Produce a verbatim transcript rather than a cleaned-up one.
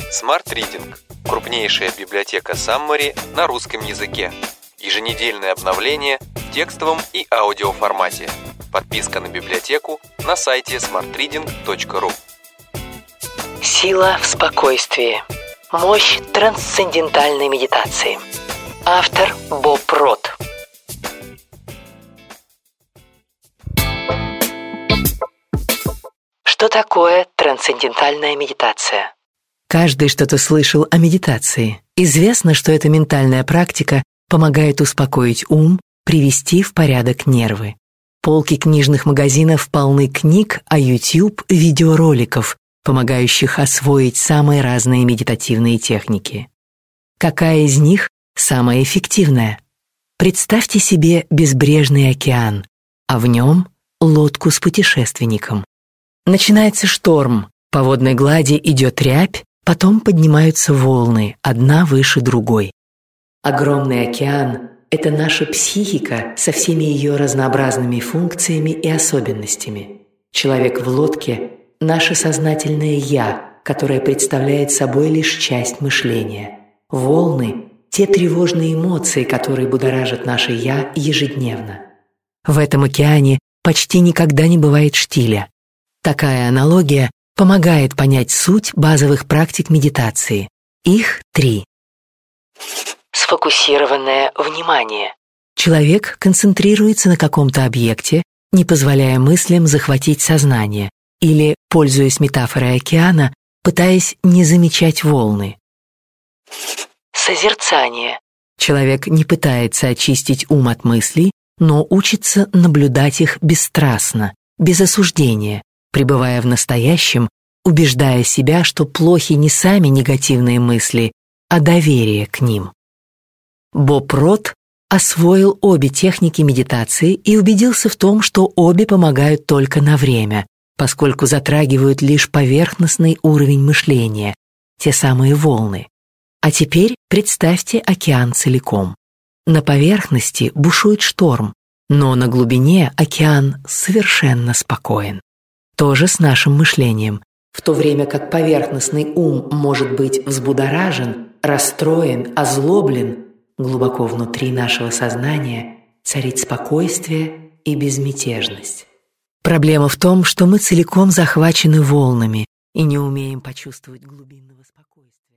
Smart Reading – крупнейшая библиотека Summary на русском языке. Еженедельное обновление в текстовом и аудиоформате. Подписка на библиотеку на сайте смарт ридинг точка ру. Сила в спокойствии. Мощь трансцендентальной медитации. Автор Боб Рот. Что такое трансцендентальная медитация? Каждый что-то слышал о медитации. Известно, что эта ментальная практика помогает успокоить ум, привести в порядок нервы. Полки книжных магазинов полны книг, а YouTube — видеороликов, помогающих освоить самые разные медитативные техники. Какая из них самая эффективная? Представьте себе безбрежный океан, а в нем лодку с путешественником. Начинается шторм, по водной глади идет рябь, потом поднимаются волны, одна выше другой. Огромный океан — это наша психика со всеми ее разнообразными функциями и особенностями. Человек в лодке — наше сознательное «я», которое представляет собой лишь часть мышления. Волны — те тревожные эмоции, которые будоражат наше «я» ежедневно. В этом океане почти никогда не бывает штиля. Такая аналогия помогает понять суть базовых практик медитации. Их три. Сфокусированное внимание. Человек концентрируется на каком-то объекте, не позволяя мыслям захватить сознание, или, пользуясь метафорой океана, пытаясь не замечать волны. Созерцание. Человек не пытается очистить ум от мыслей, но учится наблюдать их бесстрастно, без осуждения, пребывая в настоящем, убеждая себя, что плохи не сами негативные мысли, а доверие к ним. Боб Рот освоил обе техники медитации и убедился в том, что обе помогают только на время, поскольку затрагивают лишь поверхностный уровень мышления, те самые волны. А теперь представьте океан целиком. На поверхности бушует шторм, но на глубине океан совершенно спокоен. То же с нашим мышлением. В то время как поверхностный ум может быть взбудоражен, расстроен, озлоблен, глубоко внутри нашего сознания царит спокойствие и безмятежность. Проблема в том, что мы целиком захвачены волнами и не умеем почувствовать глубинного спокойствия.